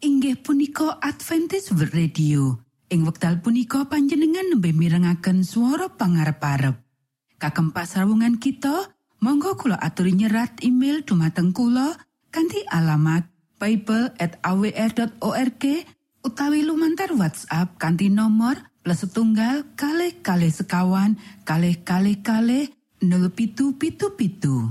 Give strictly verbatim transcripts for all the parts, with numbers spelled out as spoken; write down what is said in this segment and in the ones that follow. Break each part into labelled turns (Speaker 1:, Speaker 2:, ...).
Speaker 1: inggih punika Adventist World Radio. Ing wekdal punika panjenengan nembe mirengaken swara pangarep-arep. Kagem pasrawungan kita, monggo kula aturi nyerat email dumateng kula kanthi alamat bible at a w r dot org utawi lumantar WhatsApp kanthi nomor plus setunggal kalih kalih sekawan kalih kalih kalih nol pitu pitu pitu.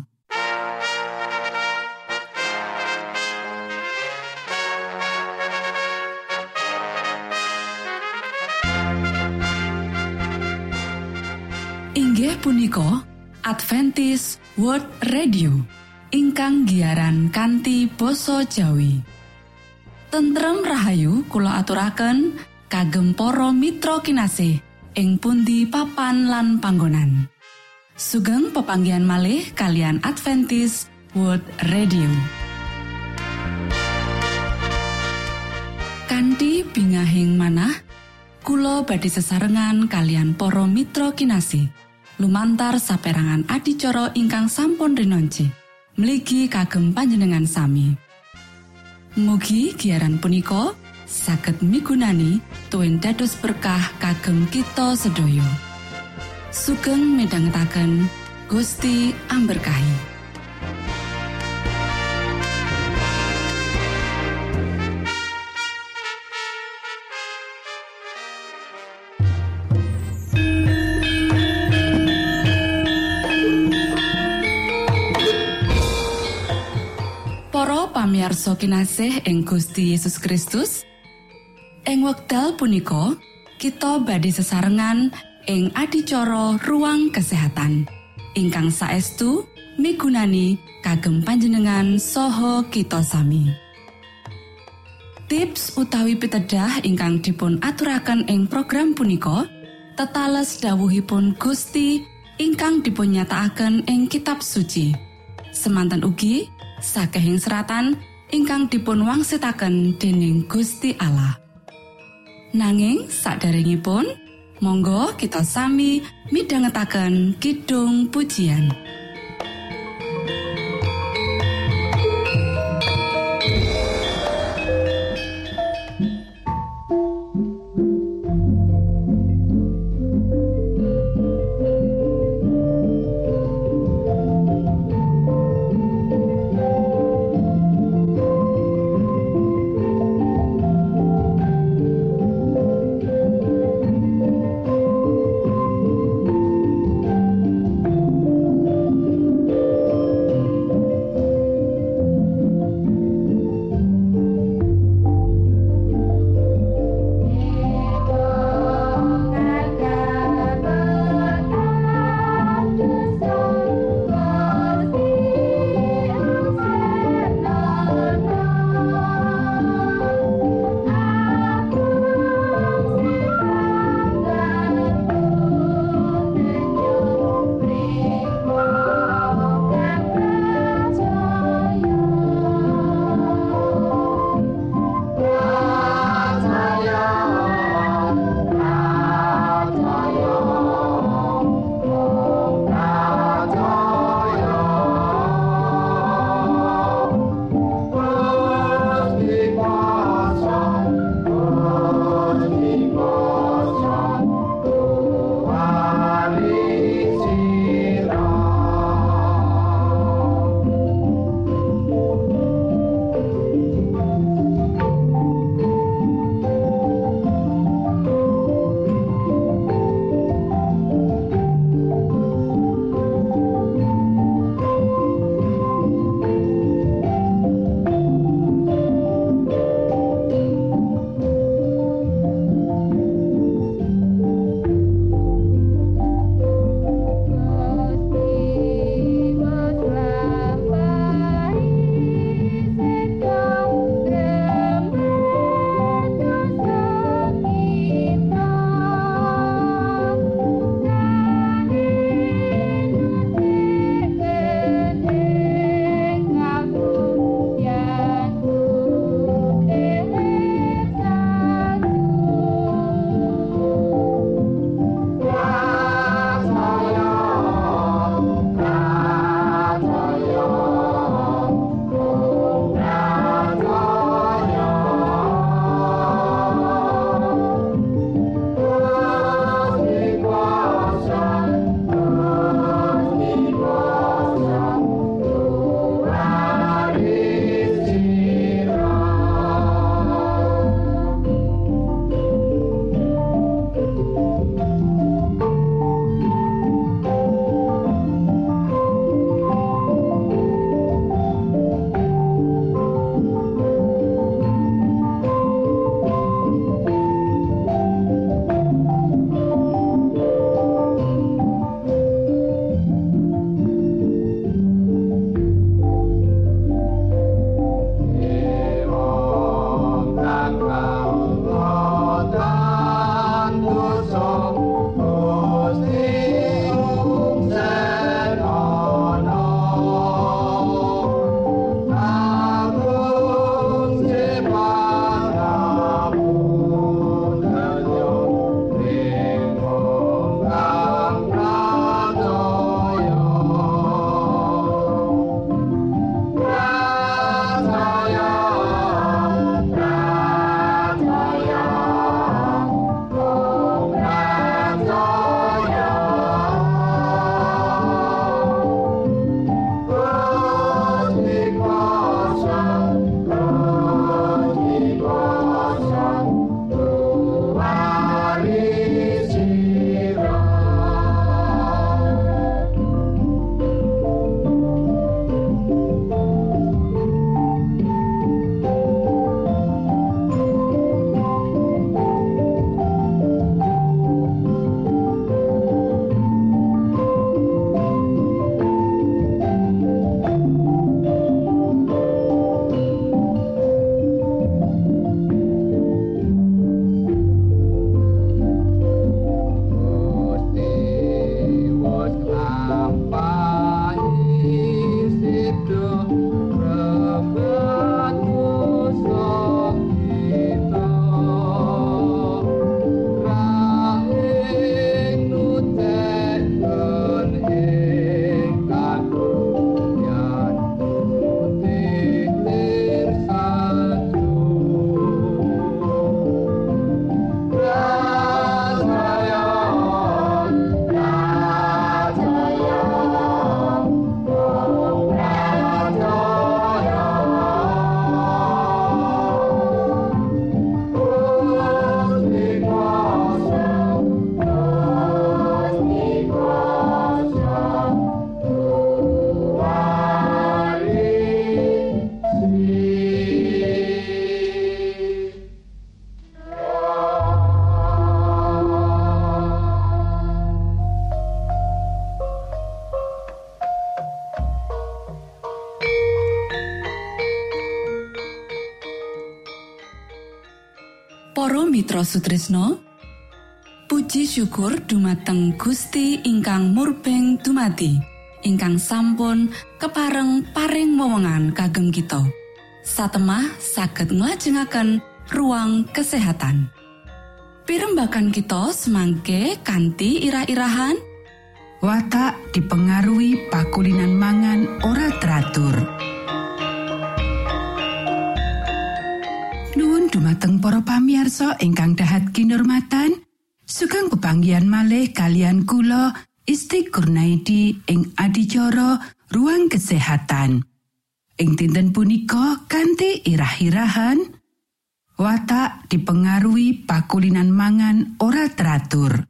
Speaker 1: Inggih punika Adventist World Radio ingkang giaran kanthi basa Jawi. Tentrem rahayu kula aturaken kagem para mitra kinasih ing pundi papan lan panggonan. Sugeng pepanggihan malih kalian Adventist World Radio. Kanthi bingahing manah kula badhe sesarengan kalian para mitra kinasih lumantar saperangan adicara ingkang sampun rinonci mligi kagem panjenengan sami. Mugi giaran punika saged migunani tuwin dados berkah kagem kita sedaya. Sugeng midhangetaken Gusti amberkahi. Pamirsa kinasih ing Gusti Yesus Kristus, ing wekdal punika kita badhe sesarengan ing adicara ruang kesehatan ingkang saestu migunani kagem panjenengan saha kita sami. Tips utawi pitedah ingkang dipun aturaken ing program punika tetales dawuhipun Gusti ingkang dipun nyatakaken ing kitab suci. Semanten ugi sakehing seratan ingkang dipun wangsitaken dening Gusti Allah. Nanging saderengipun, monggo kita sami midhangetaken kidung pujian.
Speaker 2: Para mitra sutresna, puji syukur dumateng Gusti ingkang murbeng dumati, ingkang sampun kepareng paring wewenngan kagem kita. Satemah saged nglajengaken ruang kesehatan. Pirembagan kita semangke kanthi irah-irahan
Speaker 1: watak dipengaruhi pakulinan mangan ora teratur. Nuwun dumateng para pamirsa ingkang dahat kinurmatan, sugeng pepanggihan malih kalian kula Isti Kurnaidi ing adicara ruang kesehatan. Ing dinten punika kanthi irah-irahan watak dipengaruhi pakulinan mangan ora teratur.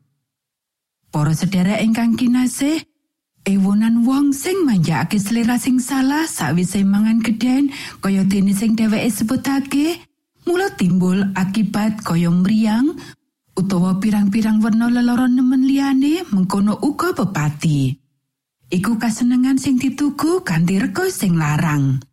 Speaker 1: Para sedherek ingkang kinasih, ewonan wong sing manjakake selera sing salah sawise mangan gedhen kaya dene sing dheweke sebutake, mula timbul akibat kaya mriyang utawa pirang-pirang werna lelara nemen liyane mengkono uga pepati. Iku kasenengan sing dituku kanthi rega sing larang.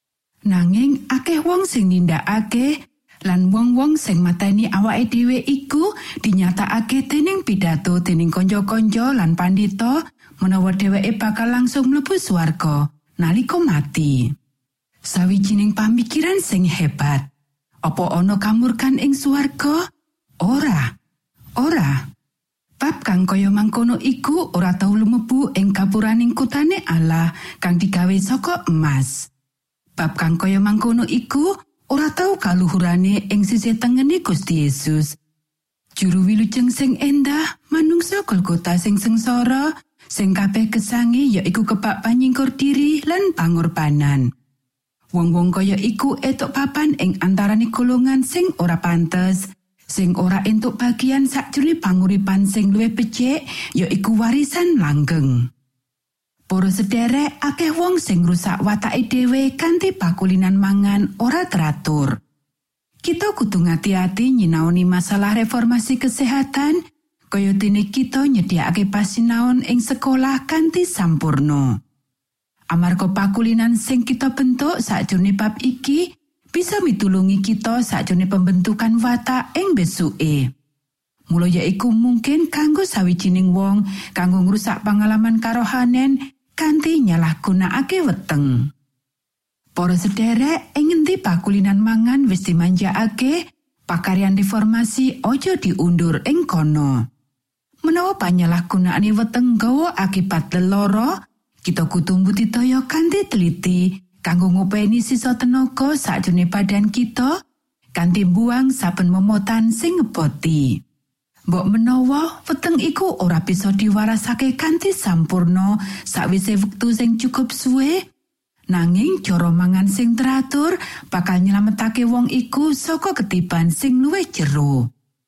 Speaker 1: Nanging akeh wong sing nindakake lan wong-wong sing mateni awake dhewe iku dinyatakake dening pidato dening kanca-kanca lan pandhita menawa dheweke bakal langsung mlebu swarga nalika mati. Sawijining pamikiran sing hebat. Apa ana kamurkan ing swarga? Ora. Ora. Bab kang kaya mangkono iku ora tau lumebu ing gapuraning kutane Allah kang digawe saka emas. Bab kang kaya mangkono iku ora tau kaluhurane ing sisih tengene Gusti Yesus. Juru wilujeng sing endah, manungsa Golgota sing sengsara, sing kabeh gesange yaiku kebak panyingkur diri lan pangorbanan. Wong-wong kaya iku etuk papan ing antarane golongan sing ora pantes, sing ora entuk bagian sakjroning panguripan sing luwih becik, yaiku warisan langgeng. Para sederek, akeh wong sing rusak watake dhewe kanthi pakulinan mangan ora teratur. Kita kudu ngati-ati nyinaoni masalah reformasi kesehatan, kaya dene kita nyediakake pasinaon ing sekolah kanthi sampurna. Amarga pakulinan sing kita bentuk sakjroning bab iki bisa mitulungi kita sakjroning pembentukan watak ing besuke. Mula yaiku mungkin kanggo sawijining wong kanggo ngrusak pangalaman karohanen kanthi nyalahgunakake weteng. Para sederek, ing ngendi pakulinan mangan wis dimanjakake, pakaryan reformasi aja diundur ing kono. Menawa panyalahgunaane weteng gawa akibat lelara, kita kudu mbudidaya kanthi teliti kanggo ngopeni sisa tenaga sakjroning badan kita kanthi buang saben momotan sing ngeboti. Mbok menawa weteng iku ora bisa diwarasake kanthi sampurna sawise wektu sing cukup suwe, nanging cara mangan sing teratur bakal nyelametake wong iku saka ketiban sing luwih jero.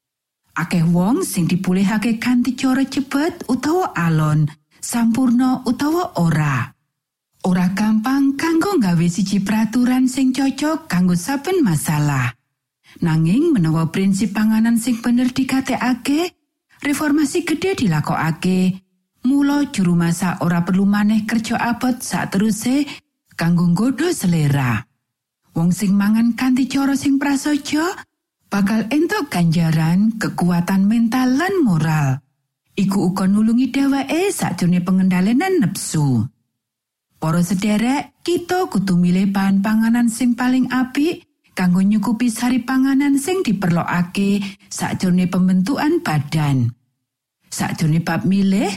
Speaker 1: Akeh wong sing dipulihake kanthi cara cepet utawa alon, sampurna utawa ora. Ora gampang kanggo gawe siji peraturan sing cocok kanggo saben masalah. Nanging menawa prinsip panganan sing bener dikatekake, reformasi gedhe dilakokake, mula juru masak ora perlu maneh kerja abot sateruse kanggo nggodha selera. Wong sing mangan kanthi cara sing prasaja bakal entuk ganjaran kekuatan mental lan moral. Iku uga nulungi dheweke sakjroning pengendalian nepsu. Para sederek, kita kudu milih bahan panganan sing paling apik kanggo nyukupi sari panganan sing diperlokake sakjroning pembentukan badan. Sakjroning bab milih,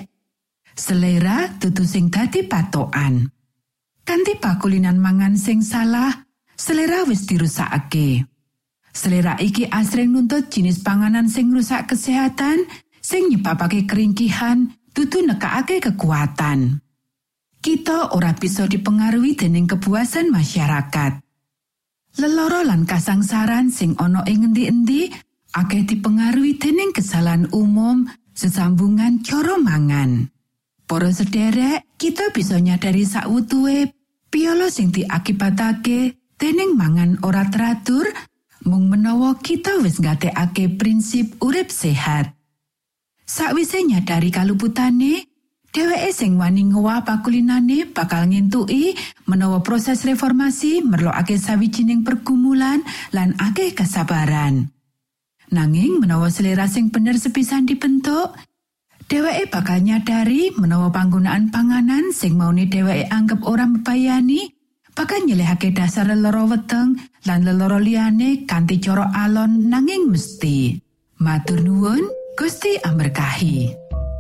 Speaker 1: selera dudu sing dadi patokan. Kanthi pakulinan mangan sing salah, selera wis dirusakake. Selera iki asring nuntut jinis panganan sing rusak kesehatan, sing nyebabake keringkihan, dudu nekakake kekuatan. Kita ora bisa dipengaruhi dening kepuasan masyarakat. Lelara lan kasangsaran sing ana ing endi-endi akeh dipengaruhi dening kesalahan umum sesambungan cara mangan. Para sederek, kita bisa nyadari sakwutuhe piolo sing diakibatake dening mangan ora teratur mung menawa kita wis nggatekake prinsip urip sehat. Sakwise nyadari kaluputane, dheweke sing wani ngowah pakulinane bakal ngentuki menawa proses reformasi merlokake sawijining pergumulan lan akeh kesabaran. Nanging menawa selera sing bener sepisan dibentuk, dheweke bakal nyadari menawa panggunaan panganan sing maune dheweke anggap ora mbayani bakal nyelehake dasar lelara weteng lan lelara liyane kanthi cara alon nanging mesti. Matur nuwun, Gusti amberkahi.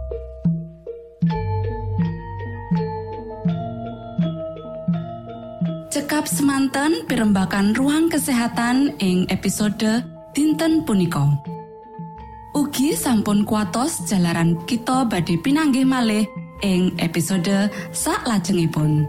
Speaker 2: Cekap semanten pimbakan ruang kesehatan ing episode dinten punika. Ugi sampun kuatos jalaran kita badhe pinanggih malih ing episode saklajengipun.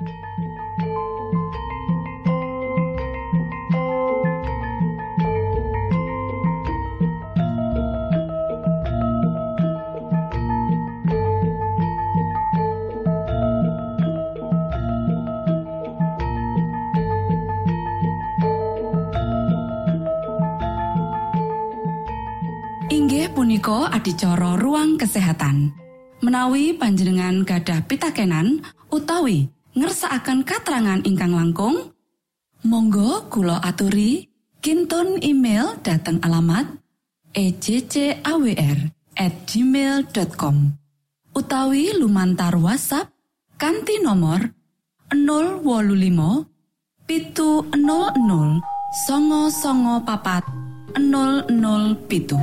Speaker 2: Inggih punika adicara ruang kesehatan. Menawi panjenengan gadah pitakenan utawi ngersakaken katrangan ingkang langkung, monggo kula aturi kinton email dhateng alamat e j c a w r at gmail dot com utawi lumantar WhatsApp kanthi nomor nol wolu limo pitu nol nol songo songo papat nol nol pitu.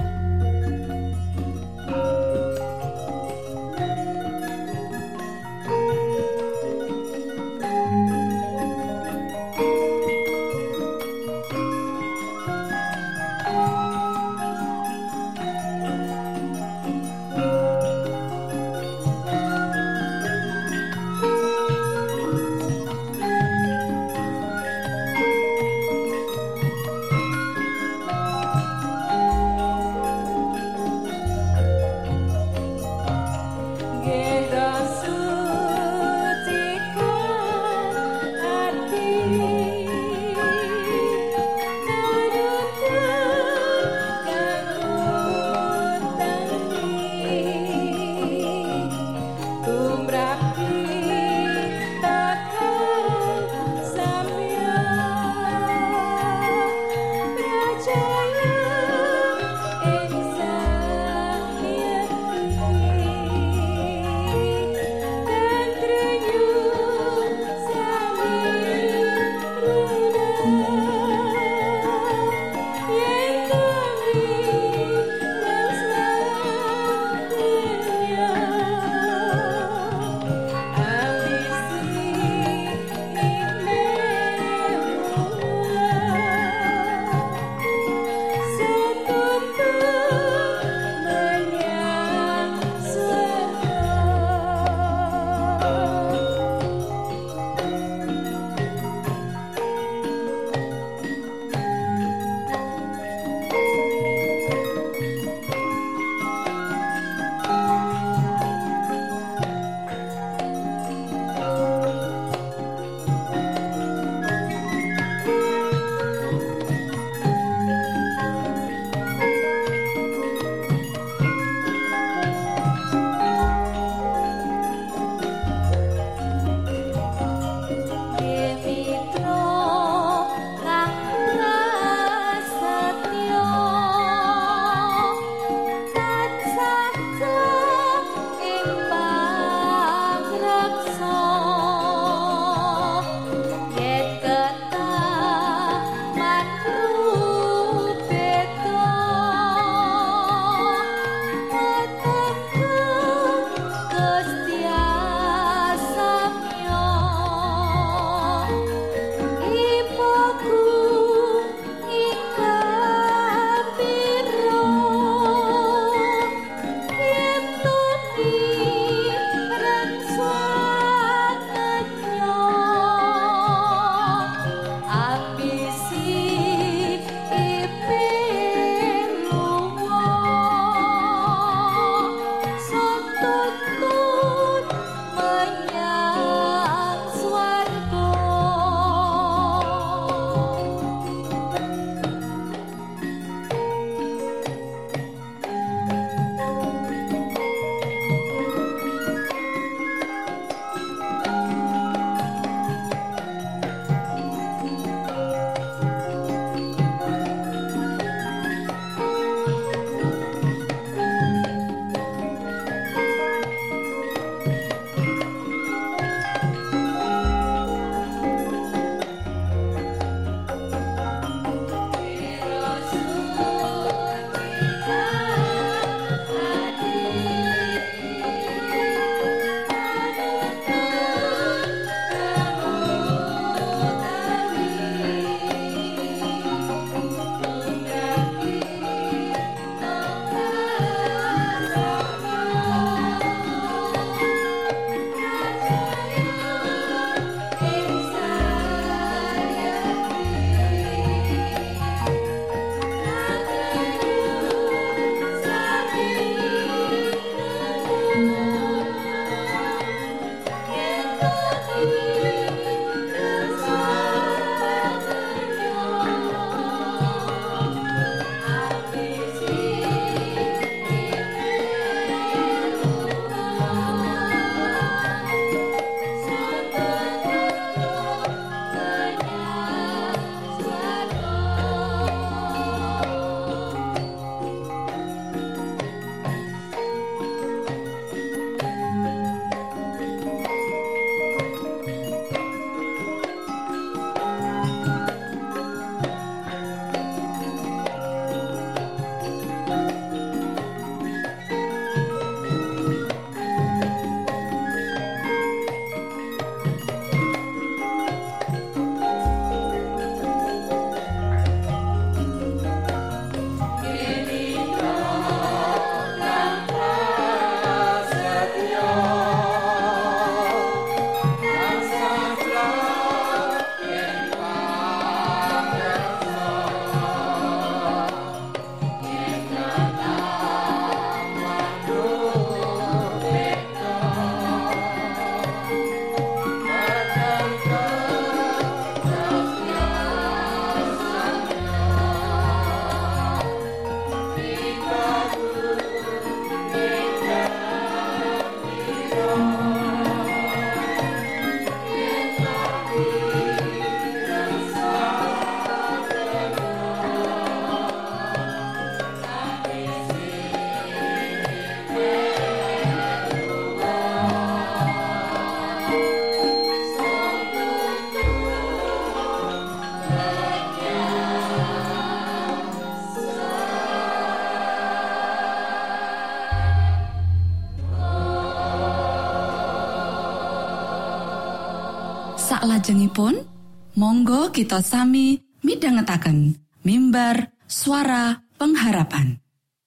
Speaker 2: Sak lajengipun, monggo kita sami midhangetaken mimbar suara pengharapan.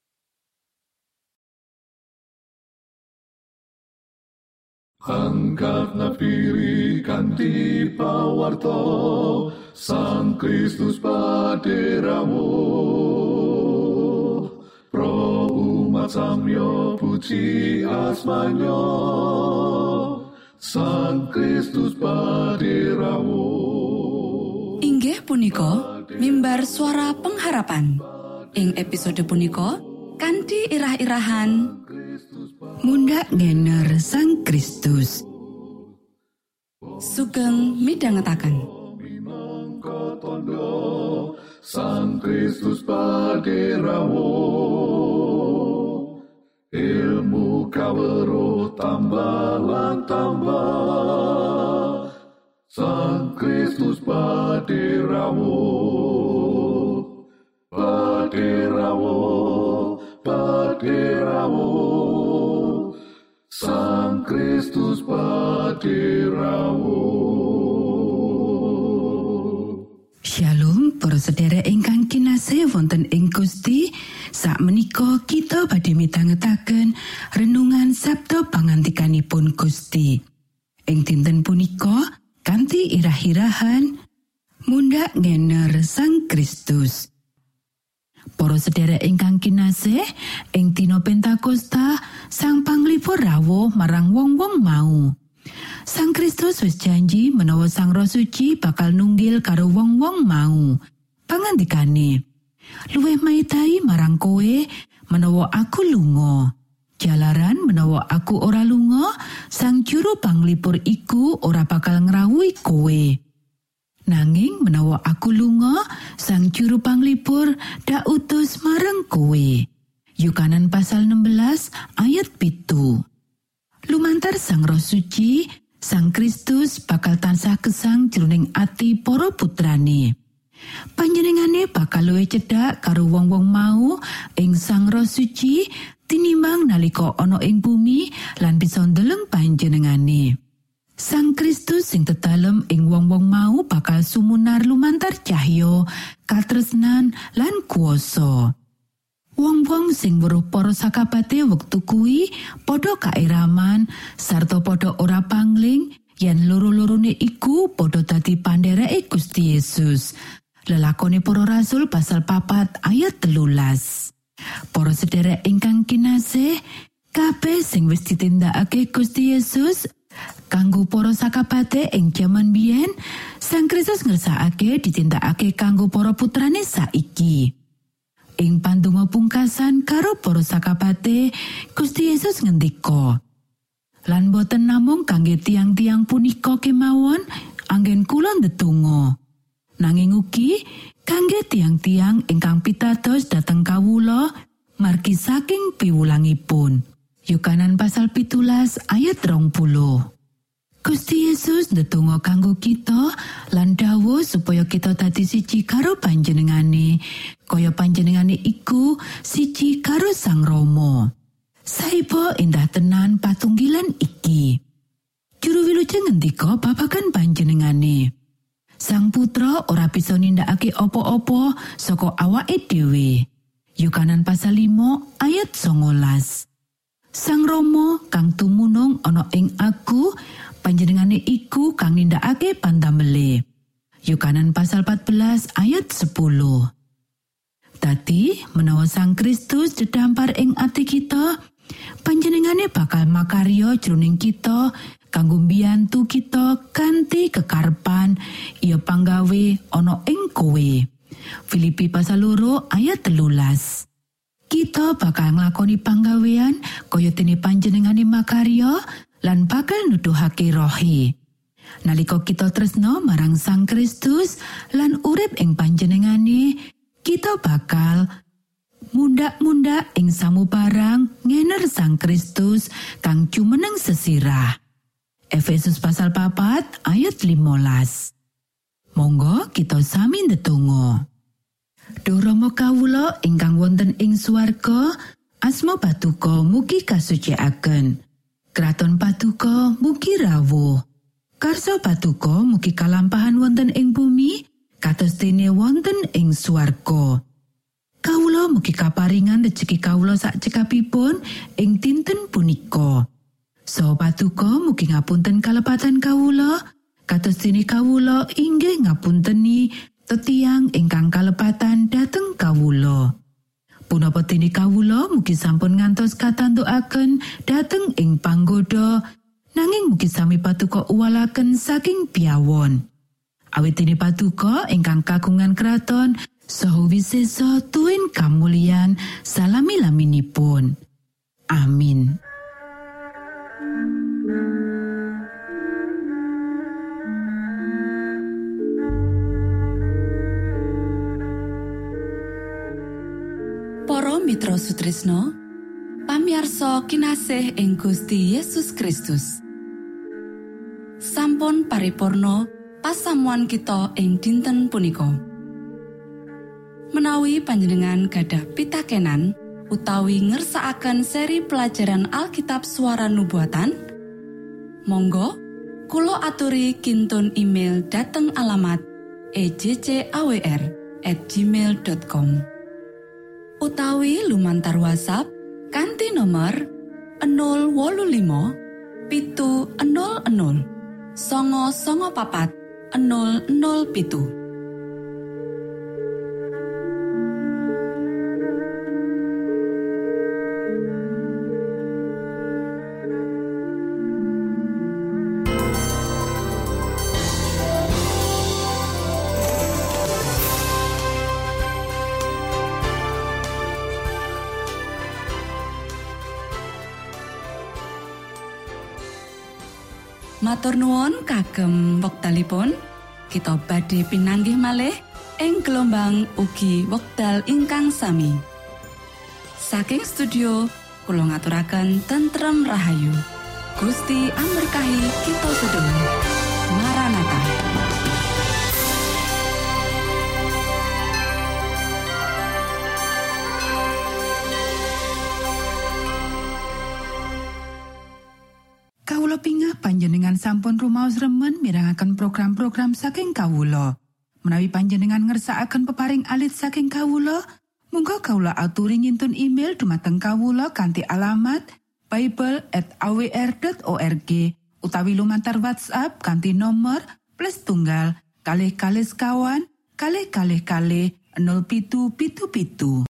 Speaker 3: Angkat nafiri kanthi pawarta Sang Kristus paderamu pro umat samyo puji asmanyo Sang Kristus paderamu.
Speaker 2: Inggih punika mimbar suara pengharapan. Ing episode punika kanthi irah-irahan
Speaker 1: Mundak ngener Sang Kristus.
Speaker 2: Sugeng midhangetaken.
Speaker 3: Minangka tandha Sang Kristus paderamu. Ilmu kawruh tambah lan tambah. Sang Kristus paderamu. Paderamu. Paderamu. Sang Kristus paderamu.
Speaker 1: Shalom para sedherek ingkang kinasih wonten ing Gusti. Sakmenika kita badhe midhangetaken renungan Sabda pangantikanipun Gusti. Ing dinten punika kanthi irah-irahan mundak ngener Sang Kristus. Para sedherek ingkang kinasih, ing dina Pentakosta Sang Panglipur rawuh marang wong-wong mau. Sang Kristus wis janji menawa Sang Roh Suci bakal nunggil karo wong-wong mau. Pangandikane, luwih maitahi marang kowe menawa aku lunga. Jalaran menawa aku ora lunga, Sang Juru Panglipur iku ora bakal ngrawuhi kowe. Nanging menawa aku lunga, Sang Juru Panglipur dak utus marang kowe. Yukanan pasal enam belas ayat pitu. Lumantar Sang Roh Suci, Sang Kristus bakal tansah gesang jroning ati para putrane. Panjenengane bakal luwih cedhak karo wong-wong mau ing Sang Roh Suci tinimbang nalika ana ing bumi lan bisa ndeleng panjenengane. Sang Kristus sing tetalem ing wong-wong mau bakal sumunar lumantar cahya, katresnan lan kuwasa. Wong-wong sing weruh para sakabate wektu kuwi padha kairaman sarta padha ora pangling yen loro-lorone iku padha dadi pandhereke Gusti Yesus. Lelakone para rasul pasal papat ayat telulas. Para sedherek ingkang kinasih, kabeh sing wis ditindakake Gusti Yesus kanggo para sakabate ing jaman biyen, Sang Kristus ngersakake ditindakake kanggo para putrane saiki. Ing pandonga pungkasan karo para sakabate, Gusti Yesus ngendika, "Lan boten namung kangge tiang-tiang punika kemawon anggen kula ndedonga, nanging ugi kangge tiang-tiang ingkang pitados dhateng kawula margi saking piwulangipun." Yukanan pasal pitulas ayat rong puluh. Gusti Yesus ndedonga kanggo kita lan dawuh supaya kita dadi siji karo panjenengane, kaya panjenengane iku siji karo Sang Rama. Saiba endah tenan patunggilan iki. Juru wilujeng ngendika babagan panjenengane. Sang Putra ora bisa nindakake apa-apa saka awake dhewe. Yukanan pasal lima ayat songolas. Sang Rama kang tumunung ana ing aku, panjenengane iku kang nindakake pandamele. Yukanan pasal empat belas ayat sepuluh. Dadi menawa Sang Kristus didampar ing ati kita, panjenengane bakal makarya jroning kita kanggo mbiyantu kita kanthi kekarepan ya panggawe ana ing kowe. Filipi pasal loro ayat telulas. Kita bakal nglakoni panggawean kaya dene panjenengane makarya lan bakal nuduhake rohe. Nalika kita tresna marang Sang Kristus lan urip ing panjenengane, kita bakal mundak-mundak ing samubarang ngener Sang Kristus kang jumeneng sesirah. Efesus pasal papat ayat limolas. Monggo kita sami ndedonga. Duh Rama kawula ingkang wonten ing swarga, asma Patuko mugi kasucikaken. Kraton Patuko mugi rawuh. Karso patuko mugi kalampahan wonten ing bumi kados dene wonten ing swarga. Kawula mugi kaparingan rejeki kawula sak cekapipun ing dinten punika. Saha patuko mugi ngapunten kalepatan kawula kados dene kawula inggih ngapunteni tetiang ingkang kalepatan dhateng kawula. Punapa dene kawula mugi sampun ngantos katantukaken dhateng ing panggoda, nanging mugi sami patuko uwalaken saking piyawon. Awit dene patuko ingkang kagungan kraton saha wisesa tuwin kamulyan salami-laminipun. Amin.
Speaker 2: Para mitra Sutrisno, pamiarsa kinasih ing Gusti Yesus Kristus. Sampun paripurna pasamuan kita ing dinten punika. Menawi panjenengan gadah pitakenan utawi ngersakaken seri pelajaran Alkitab Suara Nubuatan, monggo kula aturi kintun email dhateng alamat e j c a w r at gmail dot com utawi lumantar WhatsApp kanthi nomor nol wolu limo pitu nol nol songo songo papat nol nol pitu. Matur nuwun kagem wektalipun kita badhe pinanggih malih ing gelombang ugi wekdal ingkang sami. Saking studio kula ngaturaken tentrem rahayu. Gusti amberkahi kita sedaya. Maranatha.
Speaker 1: Kawula pingah panjenengan sampun rumaos remen mirengaken program-program saking kawula. Menawi panjenengan ngersakaken peparing alit saking kawula, monggo kawula aturi ngintun email dumateng kawula kanthi alamat bible at a w r dot org utawi lumantar WhatsApp kanthi nomor plus tunggal kalih kalih sekawan kalih kalih kalih nol pitu pitu pitu.